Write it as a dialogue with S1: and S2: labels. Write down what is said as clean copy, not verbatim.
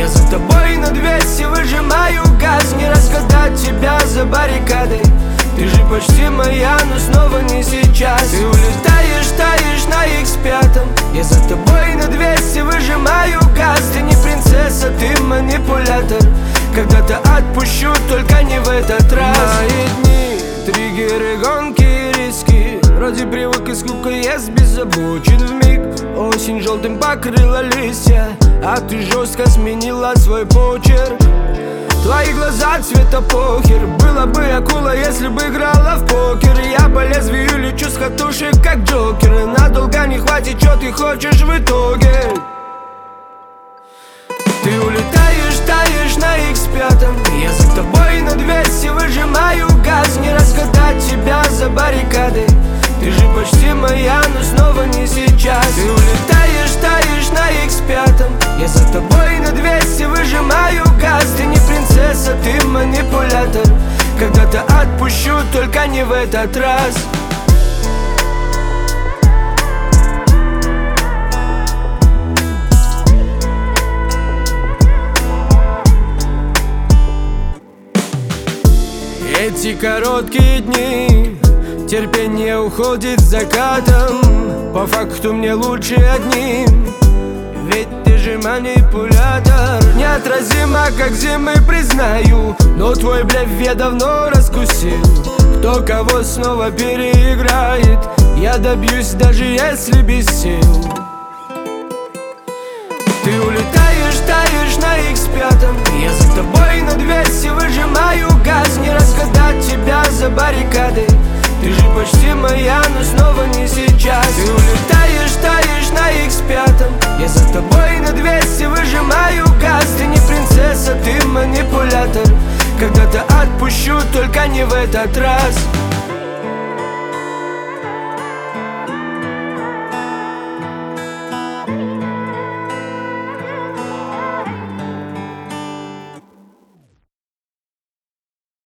S1: Я за тобой на 200 выжимаю газ. Не разгадать тебя за баррикадой. Ты же почти моя, но снова не сейчас. Ты улетаешь, таешь на X5. Я за тобой на 200 выжимаю газ. Ты не принцесса, ты манипулятор. Когда-то отпущу, только не в этот раз. Мои дни, триггеры, гонки и риски. Вроде привык и скука ест, беззабочен вмиг. Осень желтым покрыла листья, а ты жестко сменила свой почерк. Твои глаза цвета похер. Была бы акула, если бы играла в покер. Я по лезвию лечу с катушек, как Джокер. Надолго не хватит, что ты хочешь в итоге. Ты улетаешь, таешь на X5. Я за тобой на 200 выжимаю газ. Не разгадать тебя за баррикадой. Ты же почти моя, но снова не сейчас. Ты улетаешь, таешь на X5. Я за тобой на 200 выжимаю газ. Ты не принцесса, ты манипулятор. Когда-то отпущу, только не в этот раз. Эти короткие дни, терпение уходит закатом. По факту мне лучше одним, ведь ты же манипулятор. Неотразимо, как зимы, признаю, но твой блеф я давно раскусил. Кто кого снова переиграет, я добьюсь, даже если без сил. Ты улетаешь, таешь на X5. Я за тобой на 200 выжимаю газ. Не разгадать тебя за баррикадой. Ты же почти моя, но снова не сейчас. Ты улетаешь, таешь на X5. Я за тобой на 200 выжимаю газ. Ты не принцесса, ты манипулятор. Когда-то отпущу, только не в этот раз.